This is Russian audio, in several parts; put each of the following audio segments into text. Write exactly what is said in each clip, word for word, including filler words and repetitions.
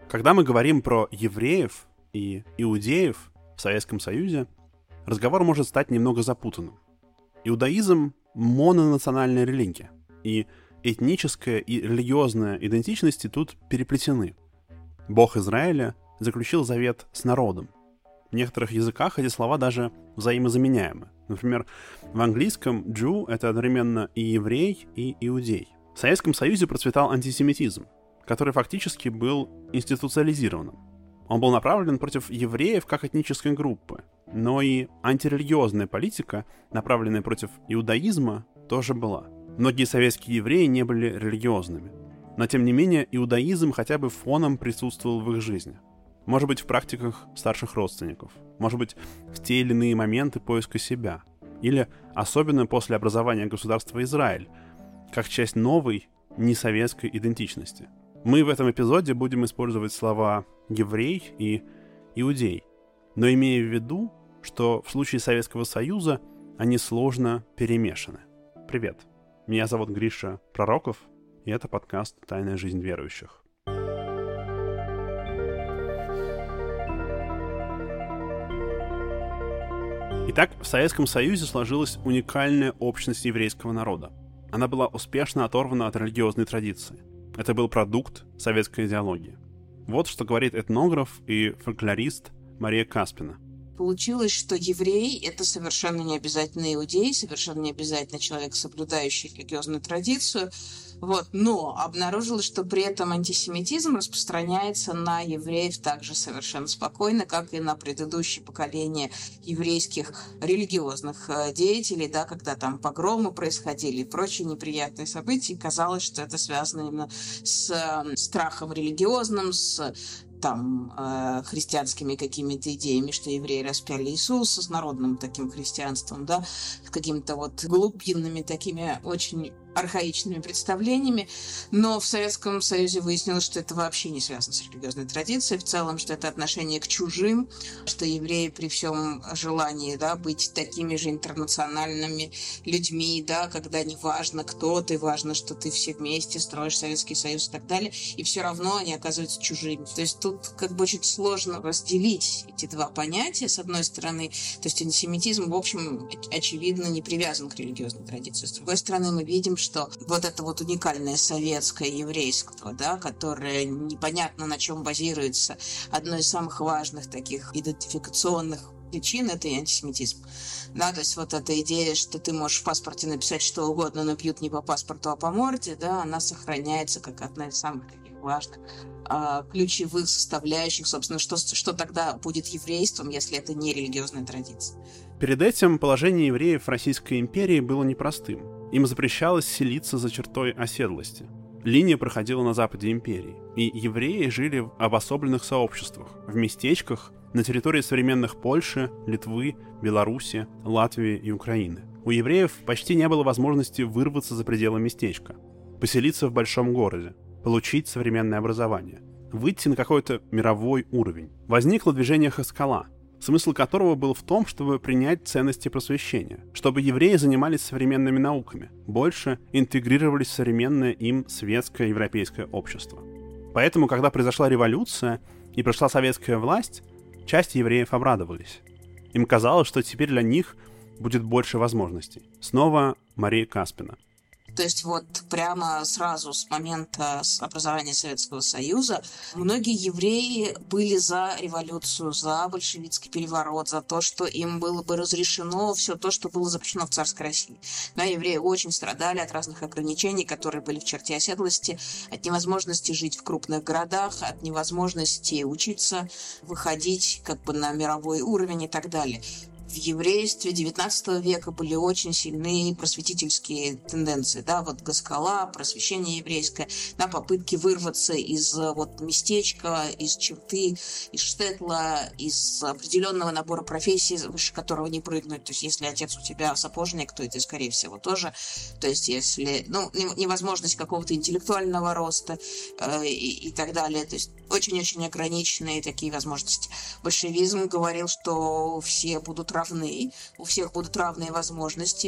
Когда мы говорим про евреев и иудеев в Советском Союзе, разговор может стать немного запутанным. Иудаизм — мононациональная религия, и этническая и религиозная идентичности тут переплетены. Бог Израиля заключил завет с народом. В некоторых языках эти слова даже взаимозаменяемы. Например, в английском «Jew» — это одновременно и еврей, и иудей. В Советском Союзе процветал антисемитизм, который фактически был институциализированным. Он был направлен против евреев как этнической группы, но и антирелигиозная политика, направленная против иудаизма, тоже была. Многие советские евреи не были религиозными, но тем не менее иудаизм хотя бы фоном присутствовал в их жизни. Может быть, в практиках старших родственников, может быть, в те или иные моменты поиска себя, или особенно после образования государства Израиль, как часть новой, несоветской идентичности. Мы в этом эпизоде будем использовать слова «еврей» и «иудей», но имея в виду, что в случае Советского Союза они сложно перемешаны. Привет, меня зовут Гриша Пророков, и это подкаст «Тайная жизнь верующих». Итак, в Советском Союзе сложилась уникальная общность еврейского народа. Она была успешно оторвана от религиозной традиции. Это был продукт советской идеологии. Вот что говорит этнограф и фольклорист Мария Каспина. Получилось, что еврей — это совершенно не обязательно иудей, совершенно не обязательно человек, соблюдающий религиозную традицию. Вот. Но обнаружилось, что при этом антисемитизм распространяется на евреев также совершенно спокойно, как и на предыдущее поколение еврейских религиозных деятелей, да, когда там погромы происходили и прочие неприятные события. И казалось, что это связано именно с страхом религиозным, с там э, христианскими какими-то идеями, что евреи распяли Иисуса, с народным таким христианством, да, с какими-то вот глубинными такими очень архаичными представлениями, но в Советском Союзе выяснилось, что это вообще не связано с религиозной традицией, в целом, что это отношение к чужим, что евреи при всем желании, да, быть такими же интернациональными людьми, да, когда не важно, кто ты, важно, что ты все вместе строишь Советский Союз и так далее, и все равно они оказываются чужими. То есть тут как бы очень сложно разделить эти два понятия, с одной стороны, то есть антисемитизм, в общем, очевидно, не привязан к религиозной традиции, с другой стороны, мы видим, что вот это вот уникальное советское еврейство, да, которое непонятно на чем базируется, одно из самых важных таких идентификационных причин — это и антисемитизм. Да, то есть вот эта идея, что ты можешь в паспорте написать что угодно, но бьют не по паспорту, а по морде, да, она сохраняется как одна из самых таких важных а, ключевых составляющих, собственно, что, что тогда будет еврейством, если это не религиозная традиция. Перед этим положение евреев в Российской империи было непростым. Им запрещалось селиться за чертой оседлости. Линия проходила на западе империи, и евреи жили в обособленных сообществах, в местечках на территории современных Польши, Литвы, Беларуси, Латвии и Украины. У евреев почти не было возможности вырваться за пределы местечка, поселиться в большом городе, получить современное образование, выйти на какой-то мировой уровень. Возникло движение Хаскала, смысл которого был в том, чтобы принять ценности просвещения, чтобы евреи занимались современными науками, больше интегрировались в современное им светское европейское общество. Поэтому, когда произошла революция и пришла советская власть, часть евреев обрадовались. Им казалось, что теперь для них будет больше возможностей. Снова Мария Каспина. То есть вот прямо сразу с момента образования Советского Союза многие евреи были за революцию, за большевистский переворот, за то, что им было бы разрешено все то, что было запрещено в царской России. Но евреи очень страдали от разных ограничений, которые были в черте оседлости, от невозможности жить в крупных городах, от невозможности учиться, выходить как бы на мировой уровень и так далее. В еврействе девятнадцатого века были очень сильные просветительские тенденции, да, вот Гаскала, просвещение еврейское, да, попытки вырваться из вот местечка, из черты, из штетла, из определенного набора профессий, выше которого не прыгнуть. То есть, если отец у тебя сапожник, то это, скорее всего, тоже. То есть, если, ну, невозможность какого-то интеллектуального роста э, и, и так далее. То есть, очень-очень ограниченные такие возможности. Большевизм говорил, что все будут равны, у всех будут равные возможности.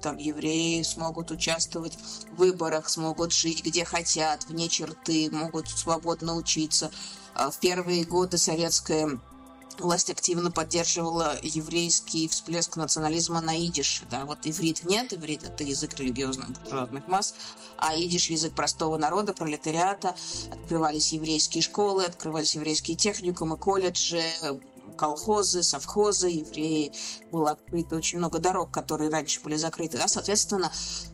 там евреи смогут участвовать в выборах, смогут жить где хотят, вне черты, могут свободно учиться. В первые годы советская власть активно поддерживала еврейский всплеск национализма на идише. Да? Вот иврит нет, иврит — это язык религиозных буржуазных масс, а идиш — язык простого народа, пролетариата. Открывались еврейские школы, открывались еврейские техникумы, колледжи, колхозы, совхозы, евреи. Было открыто очень много дорог, которые раньше были закрыты. А, соответственно,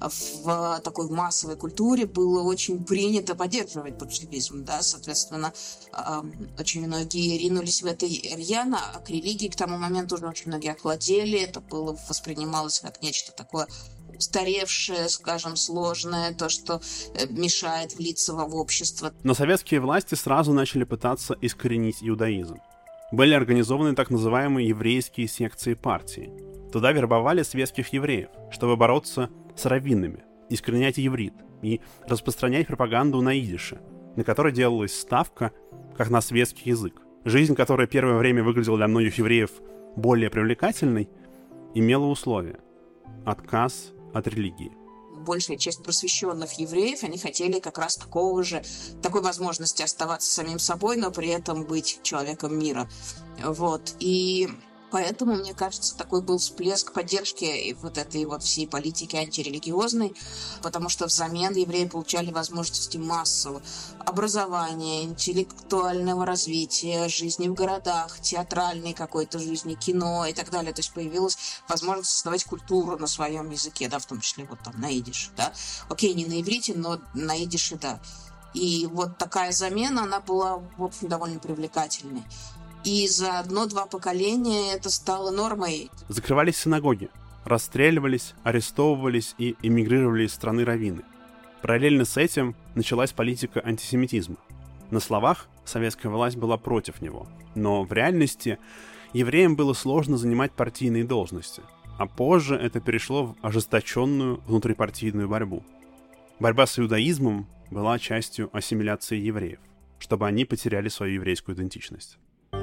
в такой массовой культуре было очень принято поддерживать большевизм. Да? Соответственно, очень многие ринулись в это рьяно, а к религии к тому моменту уже очень многие охладели. Это было воспринималось как нечто такое устаревшее, скажем, сложное, то, что мешает влиться в общество. Но советские власти сразу начали пытаться искоренить иудаизм. Были организованы так называемые еврейские секции партии. Туда вербовали светских евреев, чтобы бороться с раввинами, искоренять иврит и распространять пропаганду на идише, на которой делалась ставка как на светский язык. Жизнь, которая первое время выглядела для многих евреев более привлекательной, имела условия – отказ от религии. Большая часть просвещенных евреев, они хотели как раз такого же, такой возможности оставаться самим собой, но при этом быть человеком мира. Вот. И поэтому, мне кажется, такой был всплеск поддержки вот этой вот всей политики антирелигиозной, потому что взамен евреи получали возможности массового образования, интеллектуального развития, жизни в городах, театральной какой-то жизни, кино и так далее. То есть появилась возможность создавать культуру на своем языке, да, в том числе вот там на идише, да. Окей, не на иврите, но на идише, да. И вот такая замена, она была, в общем, довольно привлекательной. И за одно-два поколения это стало нормой. Закрывались синагоги, расстреливались, арестовывались и эмигрировали из страны раввины. Параллельно с этим началась политика антисемитизма. На словах советская власть была против него, но в реальности евреям было сложно занимать партийные должности, а позже это перешло в ожесточенную внутрипартийную борьбу. Борьба с иудаизмом была частью ассимиляции евреев, чтобы они потеряли свою еврейскую идентичность.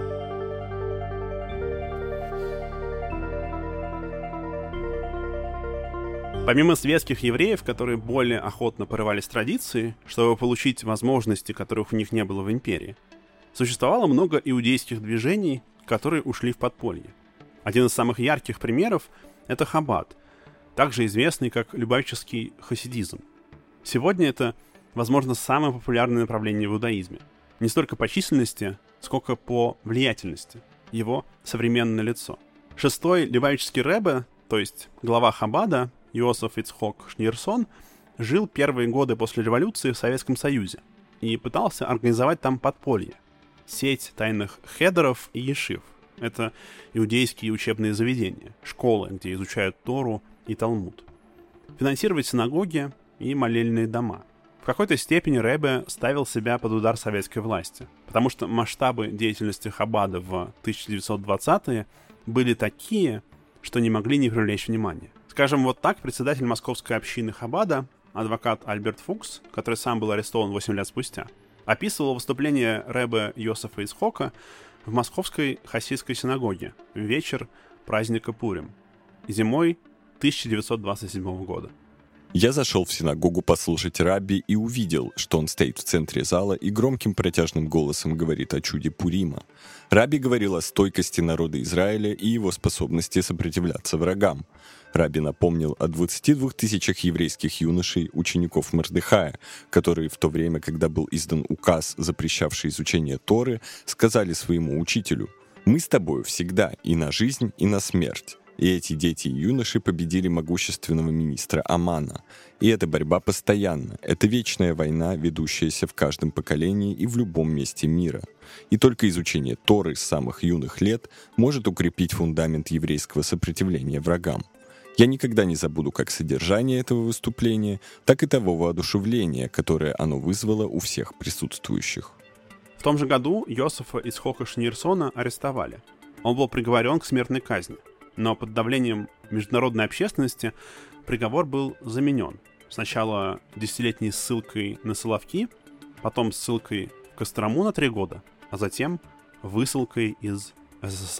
Помимо светских евреев, которые более охотно порывались традиции, чтобы получить возможности, которых у них не было в империи, существовало много иудейских движений, которые ушли в подполье. Один из самых ярких примеров — это Хаббат, также известный как любавический хасидизм. Сегодня это, возможно, самое популярное направление в иудаизме. Не столько по численности, сколько по влиятельности, его современное лицо. Шестой любавический ребе, то есть глава Хаббада, Йосеф Ицхок Шниерсон, жил первые годы после революции в Советском Союзе и пытался организовать там подполье, сеть тайных хедеров и ешив. Это иудейские учебные заведения, школы, где изучают Тору и Талмуд. Финансировать синагоги и молельные дома. В какой-то степени ребе ставил себя под удар советской власти, потому что масштабы деятельности Хаббада в тысяча девятьсот двадцатые были такие, что не могли не привлечь внимания. Скажем, вот так председатель московской общины Хаббада, адвокат Альберт Фукс, который сам был арестован восемь лет спустя, описывал выступление ребе Йосефа Ицхока в московской хасидской синагоге в вечер праздника Пурим, зимой тысяча девятьсот двадцать седьмого года. Я зашел в синагогу послушать рабби и увидел, что он стоит в центре зала и громким протяжным голосом говорит о чуде Пурима. Рабби говорил о стойкости народа Израиля и его способности сопротивляться врагам. Рабби напомнил о двадцати двух тысячах еврейских юношей, учеников Мордехая, которые в то время, когда был издан указ, запрещавший изучение Торы, сказали своему учителю: «Мы с тобою всегда и на жизнь, и на смерть». И эти дети и юноши победили могущественного министра Амана. И эта борьба постоянна. Это вечная война, ведущаяся в каждом поколении и в любом месте мира. И только изучение Торы с самых юных лет может укрепить фундамент еврейского сопротивления врагам. Я никогда не забуду как содержание этого выступления, так и того воодушевления, которое оно вызвало у всех присутствующих. В том же году Йосефа Ицхока Шниерсона арестовали. Он был приговорен к смертной казни. Но под давлением международной общественности приговор был заменен. Сначала десятилетней ссылкой на Соловки, потом ссылкой в Кострому на три года, а затем высылкой из СССР.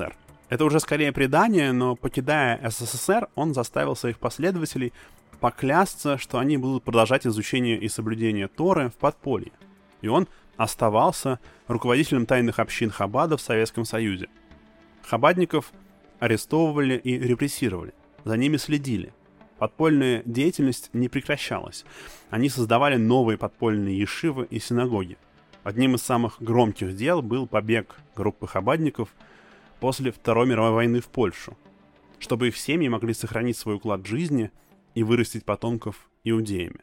Это уже скорее предание, но, покидая СССР, он заставил своих последователей поклясться, что они будут продолжать изучение и соблюдение Торы в подполье. И он оставался руководителем тайных общин Хаббада в Советском Союзе. Хаббадников арестовывали и репрессировали, за ними следили. Подпольная деятельность не прекращалась. Они создавали новые подпольные ешивы и синагоги. Одним из самых громких дел был побег группы хаббадников после Второй мировой войны в Польшу, чтобы их семьи могли сохранить свой уклад жизни и вырастить потомков иудеями.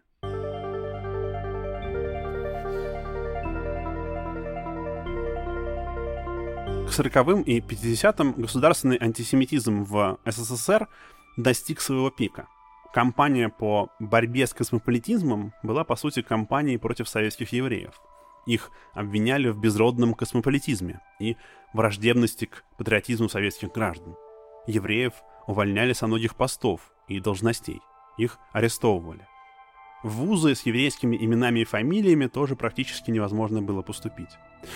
К сороковым и пятидесятым государственный антисемитизм в СССР достиг своего пика. Кампания по борьбе с космополитизмом была, по сути, кампанией против советских евреев. Их обвиняли в безродном космополитизме и враждебности к патриотизму советских граждан. Евреев увольняли со многих постов и должностей. Их арестовывали. В вузы с еврейскими именами и фамилиями тоже практически невозможно было поступить.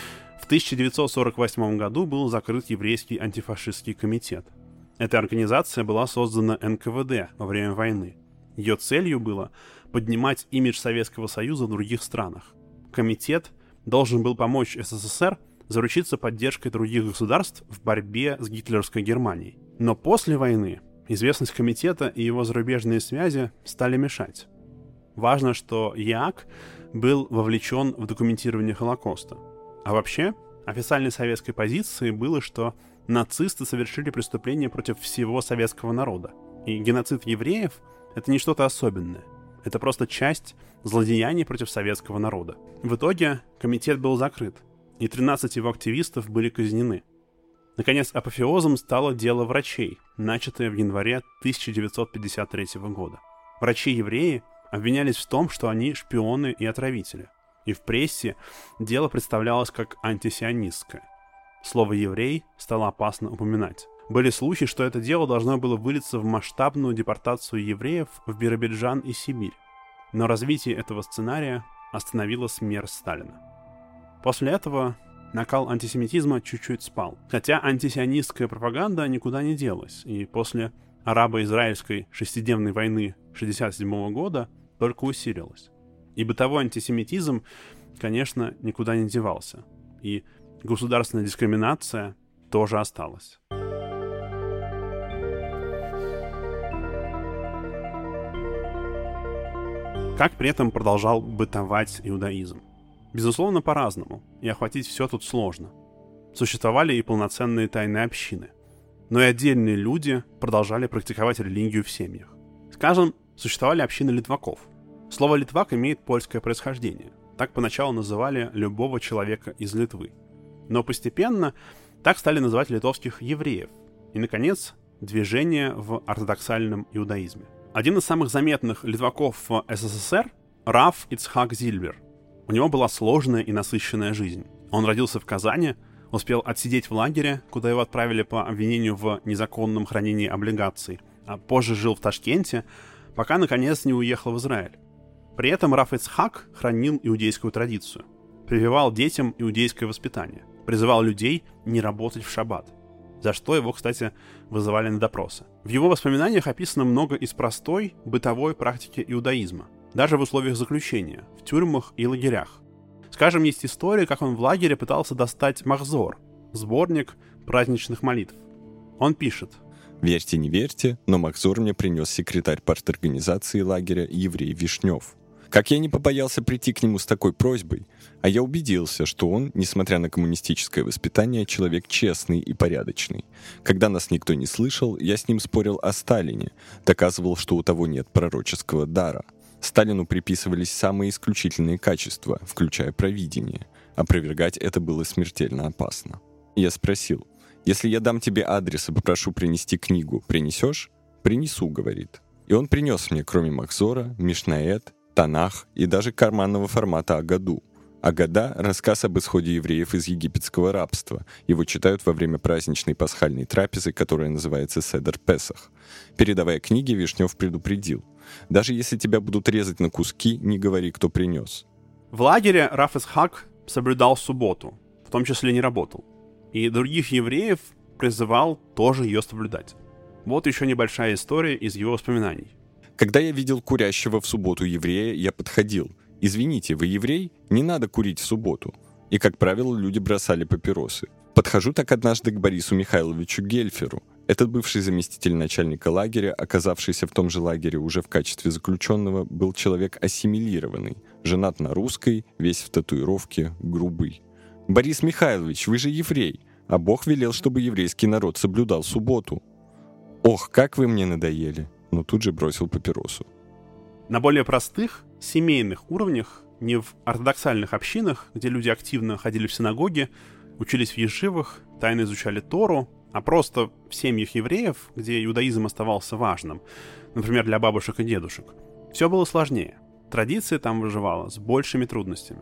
В тысяча девятьсот сорок восьмом году был закрыт еврейский антифашистский комитет. Эта организация была создана эн ка вэ дэ во время войны. Ее целью было поднимать имидж Советского Союза в других странах. Комитет должен был помочь эс эс эс эр заручиться поддержкой других государств в борьбе с гитлеровской Германией. Но после войны известность комитета и его зарубежные связи стали мешать. Важно, что ЕАК был вовлечен в документирование Холокоста. А вообще, официальной советской позицией было, что нацисты совершили преступления против всего советского народа. И геноцид евреев — это не что-то особенное. Это просто часть злодеяний против советского народа. В итоге комитет был закрыт, и тринадцать его активистов были казнены. Наконец, апофеозом стало дело врачей, начатое в январе тысяча девятьсот пятьдесят третьего года. Врачи-евреи обвинялись в том, что они шпионы и отравители. И в прессе дело представлялось как антисионистское. Слово «еврей» стало опасно упоминать. Были слухи, что это дело должно было вылиться в масштабную депортацию евреев в Биробиджан и Сибирь. Но развитие этого сценария остановила смерть Сталина. После этого накал антисемитизма чуть-чуть спал. Хотя антисионистская пропаганда никуда не делась, и после арабо-израильской шестидневной войны шестьдесят седьмого года только усилилась. И бытовой антисемитизм, конечно, никуда не девался. И государственная дискриминация тоже осталась. Как при этом продолжал бытовать иудаизм? Безусловно, по-разному, и охватить все тут сложно. Существовали и полноценные тайные общины, но и отдельные люди продолжали практиковать религию в семьях. Скажем, существовали общины литваков. Слово «литвак» имеет польское происхождение. Так поначалу называли любого человека из Литвы. Но постепенно так стали называть литовских евреев. И, наконец, движение в ортодоксальном иудаизме. Один из самых заметных литваков в эс эс эс эр — Раф Ицхак Зильбер. У него была сложная и насыщенная жизнь. Он родился в Казани, успел отсидеть в лагере, куда его отправили по обвинению в незаконном хранении облигаций, а позже жил в Ташкенте, пока, наконец, не уехал в Израиль. При этом Раф Ицхак хранил иудейскую традицию, прививал детям иудейское воспитание, призывал людей не работать в шаббат, за что его, кстати, вызывали на допросы. В его воспоминаниях описано много из простой бытовой практики иудаизма, даже в условиях заключения, в тюрьмах и лагерях. Скажем, есть история, как он в лагере пытался достать махзор, сборник праздничных молитв. Он пишет: «Верьте, не верьте, но махзор мне принес секретарь парторганизации лагеря еврей Вишнев. Как я не побоялся прийти к нему с такой просьбой, а я убедился, что он, несмотря на коммунистическое воспитание, человек честный и порядочный. Когда нас никто не слышал, я с ним спорил о Сталине, доказывал, что у того нет пророческого дара. Сталину приписывались самые исключительные качества, включая провидение. Опровергать это было смертельно опасно. Я спросил: если я дам тебе адрес и попрошу принести книгу, принесешь? Принесу, говорит. И он принес мне, кроме махзора, Мишнаэт, Танах и даже карманного формата Агаду. Агада — рассказ об исходе евреев из египетского рабства. Его читают во время праздничной пасхальной трапезы, которая называется Седер Песах. Передавая книги, Вишнев предупредил: даже если тебя будут резать на куски, не говори, кто принес. В лагере Раф Ицхак соблюдал субботу, в том числе не работал. И других евреев призывал тоже ее соблюдать. Вот еще небольшая история из его воспоминаний. Когда я видел курящего в субботу еврея, я подходил. «Извините, вы еврей? Не надо курить в субботу». И, как правило, люди бросали папиросы. Подхожу так однажды к Борису Михайловичу Гельферу. Этот бывший заместитель начальника лагеря, оказавшийся в том же лагере уже в качестве заключенного, был человек ассимилированный, женат на русской, весь в татуировке, грубый. «Борис Михайлович, вы же еврей, а Бог велел, чтобы еврейский народ соблюдал субботу». «Ох, как вы мне надоели!» Но тут же бросил папиросу. На более простых, семейных уровнях, не в ортодоксальных общинах, где люди активно ходили в синагоги, учились в ешивах, тайно изучали Тору, а просто в семьях евреев, где иудаизм оставался важным, например, для бабушек и дедушек, все было сложнее. Традиция там выживала с большими трудностями.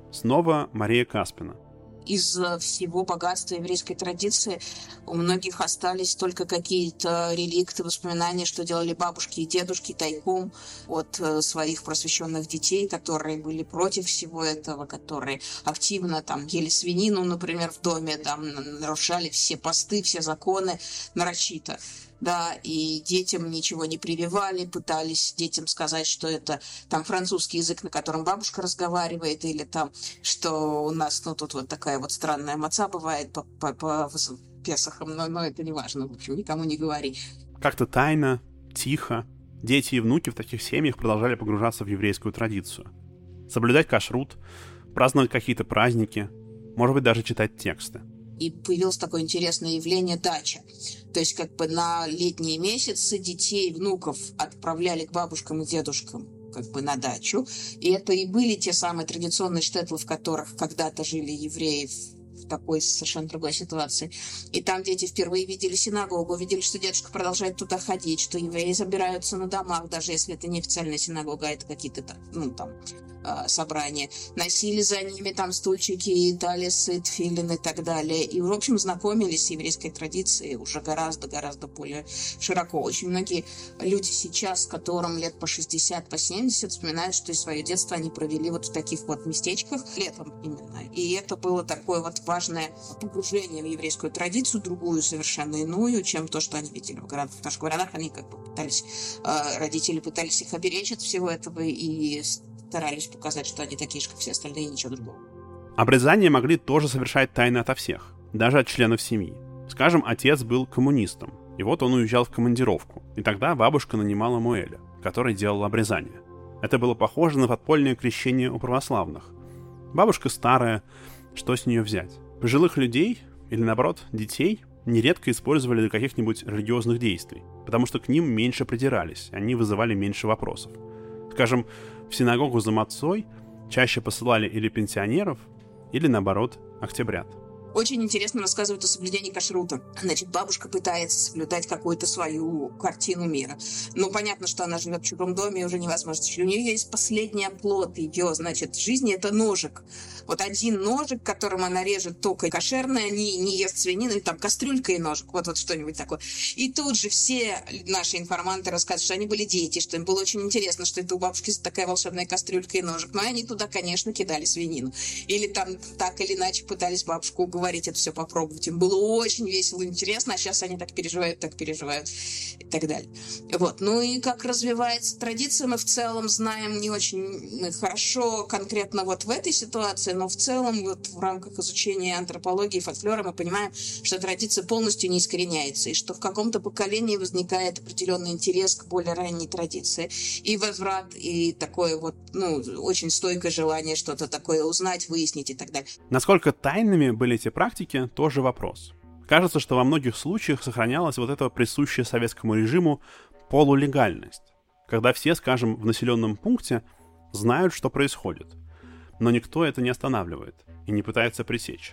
Снова Мария Каспина. Из всего богатства еврейской традиции у многих остались только какие-то реликты, воспоминания, что делали бабушки и дедушки тайком от своих просвещенных детей, которые были против всего этого, которые активно там ели свинину, например, в доме, там нарушали все посты, все законы нарочито. Да, и детям ничего не прививали, пытались детям сказать, что это там французский язык, на котором бабушка разговаривает, или там, что у нас, ну, тут вот такая вот странная маца бывает по, по, по Песахам, но, но это не важно, в общем, никому не говори. Как-то тайно, тихо, дети и внуки в таких семьях продолжали погружаться в еврейскую традицию. Соблюдать кашрут, праздновать какие-то праздники, может быть, даже читать тексты. И появилось такое интересное явление дача. То есть как бы на летние месяцы детей, внуков отправляли к бабушкам и дедушкам как бы на дачу. И это и были те самые традиционные штетлы, в которых когда-то жили евреи в такой совершенно другой ситуации. И там дети впервые видели синагогу, видели, что дедушка продолжает туда ходить, что евреи собираются на домах, даже если это не официальная синагога, а это какие-то ну, там собрания. Носили за ними там стульчики, талисы, тфилин и так далее. И, в общем, знакомились с еврейской традицией уже гораздо-гораздо более широко. Очень многие люди сейчас, которым лет по шестьдесят, по семьдесят, вспоминают, что свое детство они провели вот в таких вот местечках летом именно. И это было такое вот важное погружение в еврейскую традицию, другую, совершенно иную, чем то, что они видели в городах. Потому что в городах они как бы пытались, родители пытались их оберечь от всего этого и старались показать, что они такие же, как все остальные, и ничего другого. Обрезание могли тоже совершать тайно ото всех, даже от членов семьи. Скажем, отец был коммунистом, и вот он уезжал в командировку, и тогда бабушка нанимала Муэля, который делал обрезание. Это было похоже на подпольное крещение у православных. Бабушка старая, что с нее взять? Пожилых людей, или наоборот, детей, нередко использовали для каких-нибудь религиозных действий, потому что к ним меньше придирались, они вызывали меньше вопросов. Скажем, в синагогу за мацой чаще посылали или пенсионеров, или, наоборот, октябрят. Очень интересно рассказывают о соблюдении кашрута. Значит, бабушка пытается соблюдать какую-то свою картину мира. Ну, понятно, что она живет в чужом доме, и уже невозможно. У нее есть последний оплот ее, значит, жизни — это ножик. Вот один ножик, которым она режет только кошерное, не, не ест свинину, или там кастрюлька и ножик, вот, вот что-нибудь такое. И тут же все наши информанты рассказывают, что они были дети, что им было очень интересно, что это у бабушки такая волшебная кастрюлька и ножик. Но они туда, конечно, кидали свинину. Или там так или иначе пытались бабушку уговорить это все попробовать. Им было очень весело и интересно, а сейчас они так переживают, так переживают и так далее. Вот. Ну и как развивается традиция, мы в целом знаем не очень хорошо конкретно вот в этой ситуации, но в целом вот в рамках изучения антропологии, фольклора мы понимаем, что традиция полностью не искореняется, и что в каком-то поколении возникает определенный интерес к более ранней традиции. И возврат, и такое вот, ну, очень стойкое желание что-то такое узнать, выяснить и так далее. Насколько тайными были эти практики, тоже вопрос. Кажется, что во многих случаях сохранялась вот эта присущая советскому режиму полулегальность, когда все, скажем, в населенном пункте знают, что происходит, но никто это не останавливает и не пытается пресечь.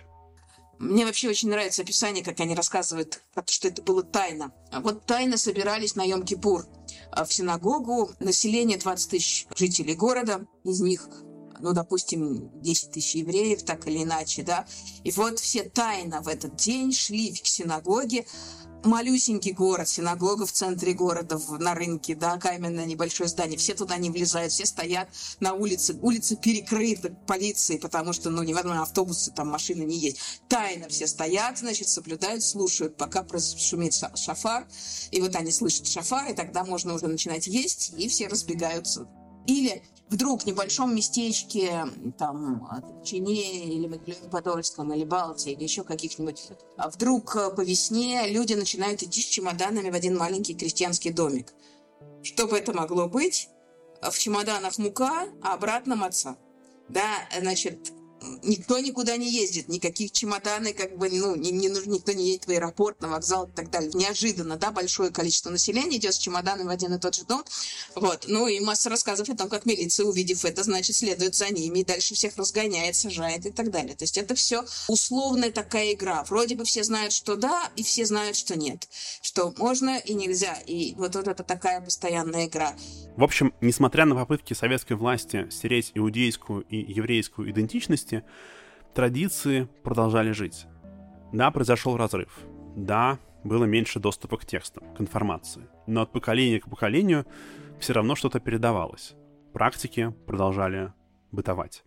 Мне вообще очень нравится описание, как они рассказывают, что это было тайно. Вот тайно собирались на Йом-Кипур в синагогу. Население двадцать тысяч жителей города, из них, ну, допустим, десять тысяч евреев, так или иначе, да. И вот все тайно в этот день шли к синагоге, малюсенький город, синагога в центре города, в, на рынке, да, каменное небольшое здание, все туда не влезают, все стоят на улице, улица перекрыта полицией, потому что, ну, невозможно, автобусы, там, машины не есть. Тайно все стоят, значит, соблюдают, слушают, пока шумит шафар, и вот они слышат шафар, и тогда можно уже начинать есть, и все разбегаются. Или вдруг в небольшом местечке, там, Чечне, или Могилеве-Подольском, или Балтии, или еще каких-нибудь, вдруг по весне люди начинают идти с чемоданами в один маленький крестьянский домик. Что бы это могло быть? В чемоданах мука, а обратно маца. Да, значит, никто никуда не ездит, никаких чемоданы, как бы, ну, не, не нужно, никто не едет в аэропорт, на вокзал и так далее. Неожиданно, да, большое количество населения идет с чемоданами в один и тот же дом. Вот. Ну, и масса рассказов о том, как милиция, увидев это, значит, следует за ними, и дальше всех разгоняет, сажает и так далее. То есть это все условная такая игра. Вроде бы все знают, что да, и все знают, что нет. Что можно и нельзя. И вот, вот это такая постоянная игра. В общем, несмотря на попытки советской власти стереть иудейскую и еврейскую идентичности, традиции продолжали жить. Да, произошел разрыв. Да, было меньше доступа к текстам, к информации. Но от поколения к поколению все равно что-то передавалось. Практики продолжали бытовать.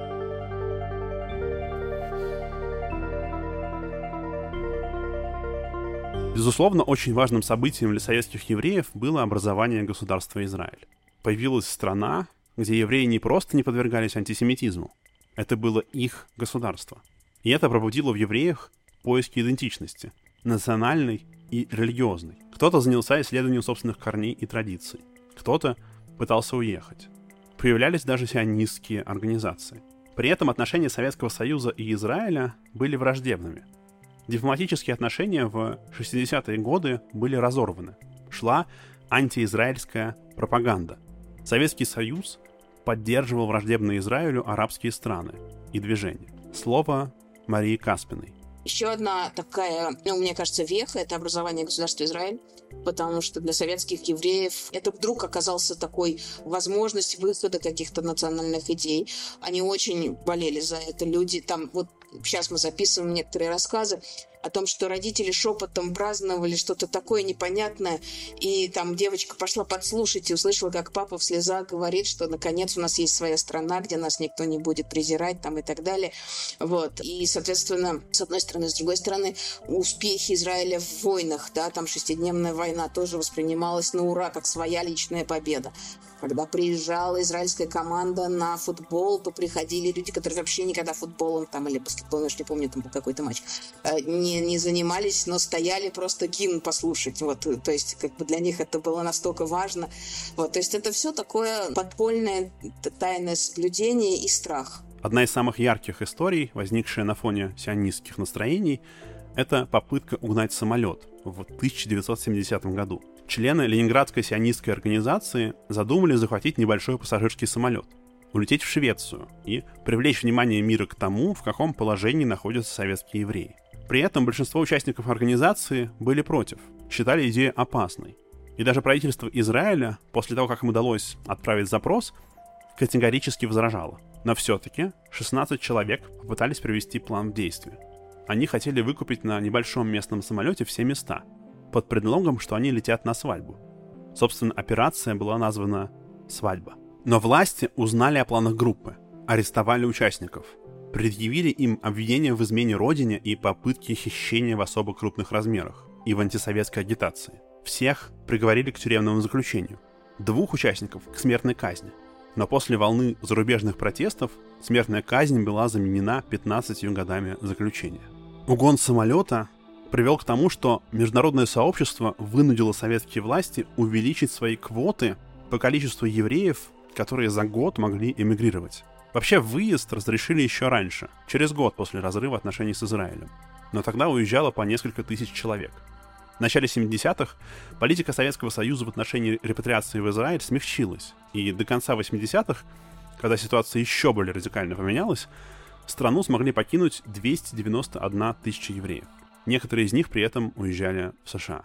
Безусловно, очень важным событием для советских евреев было образование государства Израиль. Появилась страна, где евреи не просто не подвергались антисемитизму, это было их государство. И это пробудило в евреях поиски идентичности, национальной и религиозной. Кто-то занялся исследованием собственных корней и традиций, кто-то пытался уехать. Появлялись даже сионистские организации. При этом отношения Советского Союза и Израиля были враждебными. Дипломатические отношения в шестидесятые годы были разорваны. Шла антиизраильская пропаганда. Советский Союз поддерживал враждебные Израилю арабские страны и движения. Слово Марии Каспиной. Еще одна такая, ну, мне кажется, веха — это образование государства Израиль, потому что для советских евреев это вдруг оказался такой возможность выхода каких-то национальных идей. Они очень болели за это. Люди там, вот сейчас мы записываем некоторые рассказы о том, что родители шепотом праздновали что-то такое непонятное, и там девочка пошла подслушать и услышала, как папа в слезах говорит, что наконец у нас есть своя страна, где нас никто не будет презирать там и так далее. Вот. И, соответственно, с одной стороны, с другой стороны, успехи Израиля в войнах, да, там шестидневная война тоже воспринималась на ура, как своя личная победа. Когда приезжала израильская команда на футбол, то приходили люди, которые вообще никогда футболом там, или баскетболом, я не помню, там был какой-то матч, не, не занимались, но стояли просто гимн послушать. Вот, то есть как бы для них это было настолько важно. Вот, то есть это все такое подпольное тайное соблюдение и страх. Одна из самых ярких историй, возникшая на фоне сионистских настроений, это попытка угнать самолет в тысяча девятьсот семидесятом году. Члены Ленинградской сионистской организации задумали захватить небольшой пассажирский самолет, улететь в Швецию и привлечь внимание мира к тому, в каком положении находятся советские евреи. При этом большинство участников организации были против, считали идею опасной. И даже правительство Израиля, после того, как им удалось отправить запрос, категорически возражало. Но все-таки шестнадцать человек попытались привести план в действие. Они хотели выкупить на небольшом местном самолете все места, под предлогом, что они летят на свадьбу. Собственно, операция была названа «Свадьба». Но власти узнали о планах группы, арестовали участников, предъявили им обвинения в измене родине и попытке хищения в особо крупных размерах и в антисоветской агитации. Всех приговорили к тюремному заключению. Двух участников — к смертной казни. Но после волны зарубежных протестов смертная казнь была заменена пятнадцатью годами заключения. Угон самолета привел к тому, что международное сообщество вынудило советские власти увеличить свои квоты по количеству евреев, которые за год могли эмигрировать. Вообще, выезд разрешили еще раньше, через год после разрыва отношений с Израилем. Но тогда уезжало по несколько тысяч человек. В начале семидесятых политика Советского Союза в отношении репатриации в Израиль смягчилась, и до конца восьмидесятых, когда ситуация еще более радикально поменялась, страну смогли покинуть двести девяносто одна тысяча евреев. Некоторые из них при этом уезжали в США.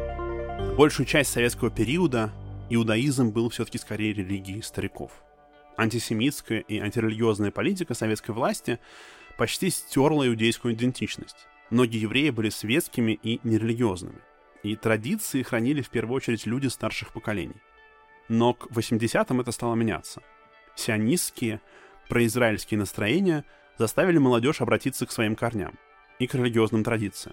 Большую часть советского периода иудаизм был все-таки скорее религией стариков. Антисемитская и антирелигиозная политика советской власти почти стерла иудейскую идентичность. Многие евреи были светскими и нерелигиозными. И традиции хранили в первую очередь люди старших поколений. Но к восьмидесятым это стало меняться. Сионистские, произраильские настроения заставили молодежь обратиться к своим корням и к религиозным традициям.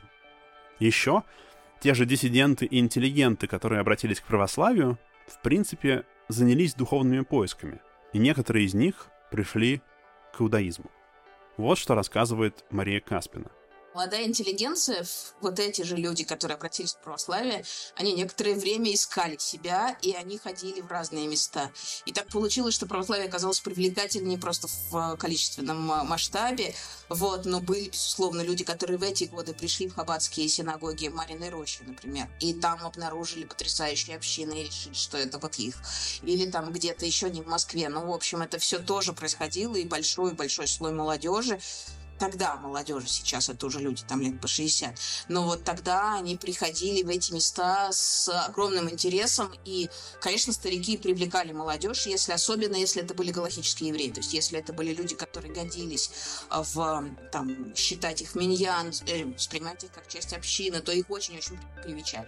Еще те же диссиденты и интеллигенты, которые обратились к православию, в принципе, занялись духовными поисками, и некоторые из них пришли к иудаизму. Вот что рассказывает Мария Каспина. Молодая интеллигенция, вот эти же люди, которые обратились к православию, они некоторое время искали себя, и они ходили в разные места. И так получилось, что православие оказалось привлекательнее просто в количественном масштабе. Вот, но были, безусловно, люди, которые в эти годы пришли в хаббатские синагоги Мариной Рощи, например, и там обнаружили потрясающие общины и решили, что это вот их. Или там где-то еще не в Москве. Ну, в общем, это все тоже происходило, и большой-большой слой молодежи. Тогда молодежи, сейчас это уже люди, там лет по шестьдесят, но вот тогда они приходили в эти места с огромным интересом, и, конечно, старики привлекали молодежь, если, особенно если это были галахические евреи, то есть если это были люди, которые годились в, там, считать их миньян, воспринимать их как часть общины, то их очень-очень привечали.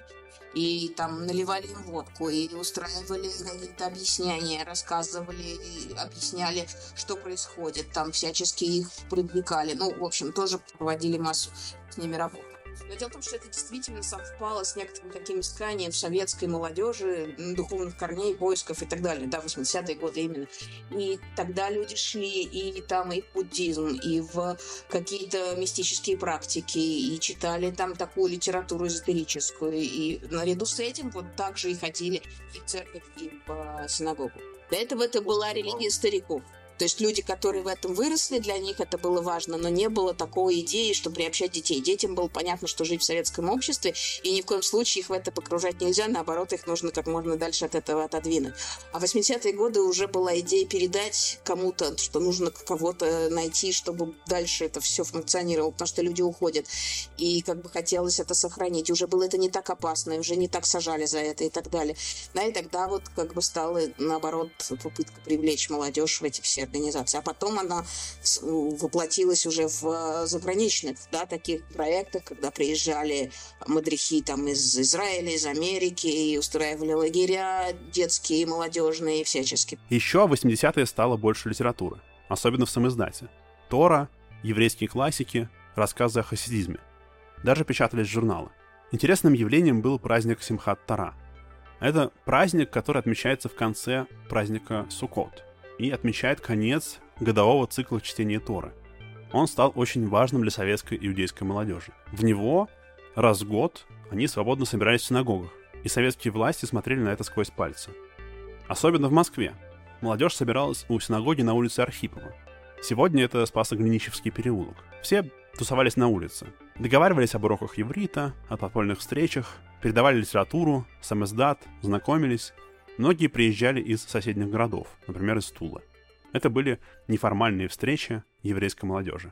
И там наливали им водку, и устраивали какие-то объяснения, рассказывали, объясняли, что происходит, там всячески их привлекали. Ну, в общем, тоже проводили массу с ними работы. Но дело в том, что это действительно совпало с некоторым таким исканием советской молодежи, духовных корней, поисков и так далее, да, восьмидесятые годы именно. И тогда люди шли и там и в буддизм, и в какие-то мистические практики, и читали там такую литературу эзотерическую, и наряду с этим вот так же и ходили и в церковь, и в синагогу. До этого это была религия стариков. То есть люди, которые в этом выросли, для них это было важно, но не было такой идеи, что приобщать детей. Детям было понятно, что жить в советском обществе, и ни в коем случае их в это погружать нельзя, наоборот, их нужно как можно дальше от этого отодвинуть. А в восьмидесятые годы уже была идея передать кому-то, что нужно кого-то найти, чтобы дальше это все функционировало, потому что люди уходят. И как бы хотелось это сохранить. И уже было это не так опасно, и уже не так сажали за это и так далее. Да, и тогда вот как бы стала, наоборот, попытка привлечь молодежь в эти все организации. А потом она воплотилась уже в заграничных, да, таких проектах, когда приезжали мадрихи там из Израиля, из Америки, и устраивали лагеря детские, молодежные, всячески. Еще в восьмидесятые стало больше литературы, особенно в самиздате. Тора, еврейские классики, рассказы о хасидизме. Даже печатались журналы. Интересным явлением был праздник Симхат Тора. Это праздник, который отмечается в конце праздника Суккот и отмечает конец годового цикла чтения Торы. Он стал очень важным для советской иудейской молодежи. В него раз в год они свободно собирались в синагогах, и советские власти смотрели на это сквозь пальцы. Особенно в Москве. Молодежь собиралась у синагоги на улице Архипова. Сегодня это Спасо-Глинищевский переулок. Все тусовались на улице, договаривались об уроках иврита, о подпольных встречах, передавали литературу, самиздат, знакомились. Многие приезжали из соседних городов, например, из Тулы. Это были неформальные встречи еврейской молодежи.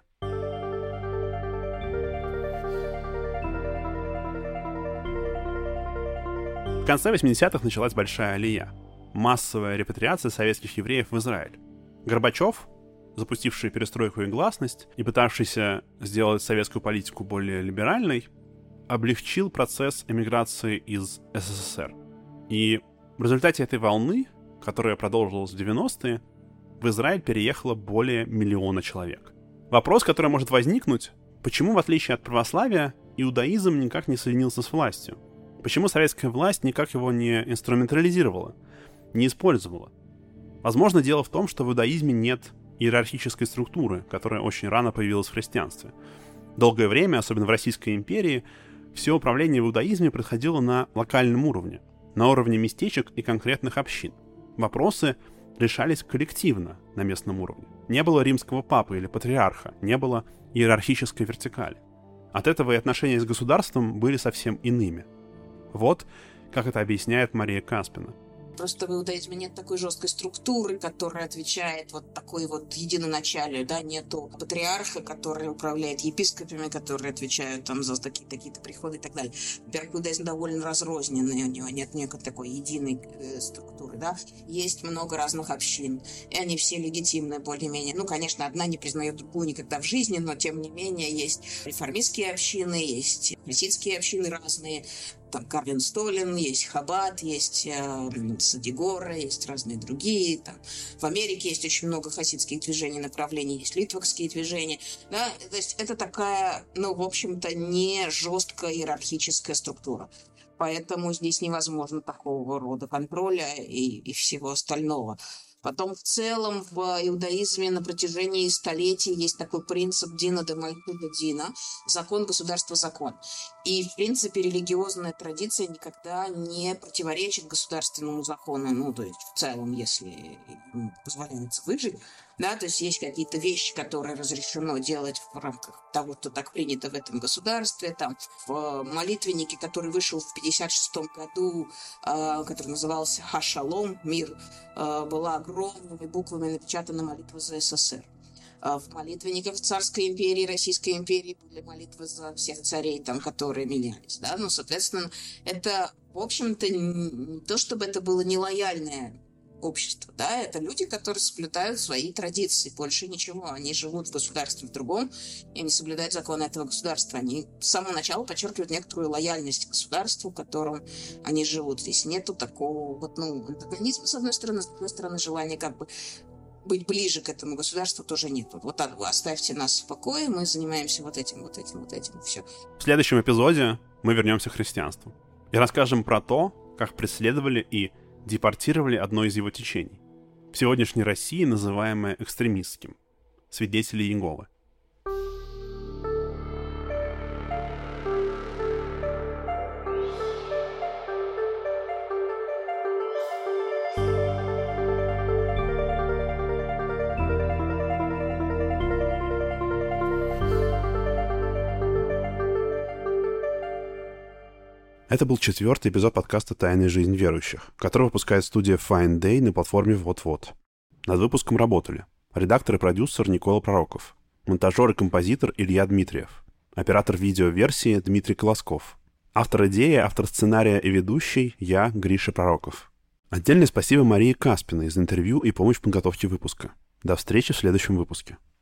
В конце восьмидесятых началась большая алия. Массовая репатриация советских евреев в Израиль. Горбачев, запустивший перестройку и гласность и пытавшийся сделать советскую политику более либеральной, облегчил процесс эмиграции из СССР. И в результате этой волны, которая продолжилась в девяностые, в Израиль переехало более миллиона человек. Вопрос, который может возникнуть, почему, в отличие от православия, иудаизм никак не соединился с властью? Почему советская власть никак его не инструментализировала, не использовала? Возможно, дело в том, что в иудаизме нет иерархической структуры, которая очень рано появилась в христианстве. Долгое время, особенно в Российской империи, все управление в иудаизме происходило на локальном уровне, на уровне местечек и конкретных общин. Вопросы решались коллективно на местном уровне. Не было римского папы или патриарха, не было иерархической вертикали. От этого и отношения с государством были совсем иными. Вот как это объясняет Мария Каспина. Просто в иудаизме нет такой жесткой структуры, которая отвечает вот такой вот единоначалию, да, нету патриарха, который управляет епископами, которые отвечают там за такие-то какие-то приходы и так далее. Во-первых, иудаизм довольно разрозненный, у него нет никакой такой единой э, структуры, да. Есть много разных общин, и они все легитимны более-менее. Ну, конечно, одна не признает другую никогда в жизни, но тем не менее есть реформистские общины, есть хасидские общины разные, там Карлин Столин, есть Хаббат, есть э, Садигора, есть разные другие. Там. В Америке есть очень много хасидских движений, направлений, есть литвакские движения. Да? То есть это такая, ну, в общем-то, не жесткая иерархическая структура. Поэтому здесь невозможно такого рода контроля и, и всего остального. Потом в целом в иудаизме на протяжении столетий есть такой принцип Дина де Мальхута Дина, закон, государство, закон. И, в принципе, религиозная традиция никогда не противоречит государственному закону, ну, то есть в целом, если позволяется выжить. Да, то есть есть какие-то вещи, которые разрешено делать в рамках того, что так принято в этом государстве. Там, в молитвеннике, который вышел в пятьдесят шестом году, э, который назывался «Ха-Шалом», «Мир», э, была огромными буквами напечатана молитва за СССР. Э, в молитвенниках Царской империи, Российской империи были молитвы за всех царей, там, которые менялись. Да? Ну, соответственно, это, в общем-то, не то, чтобы это было нелояльное общество, да, это люди, которые соблюдают свои традиции, больше ничего, они живут в государстве в другом, и они соблюдают законы этого государства, они с самого начала подчеркивают некоторую лояльность к государству, в котором они живут, здесь нету такого, вот, ну, антагонизма, с одной стороны, с другой стороны, желания как бы быть ближе к этому государству тоже нету, вот так, вы оставьте нас в покое, мы занимаемся вот этим, вот этим, вот этим, все. В следующем эпизоде мы вернемся к христианству и расскажем про то, как преследовали и депортировали одно из его течений, в сегодняшней России называемое экстремистским — свидетели Иеговы. Это был четвертый эпизод подкаста «Тайная жизнь верующих», который выпускает студия Fine Day на платформе Вот-Вот. Над выпуском работали редактор и продюсер Никола Пророков, монтажер и композитор Илья Дмитриев, оператор видеоверсии Дмитрий Колосков, автор идеи, автор сценария и ведущий я, Гриша Пророков. Отдельное спасибо Марии Каспиной за интервью и помощь в подготовке выпуска. До встречи в следующем выпуске.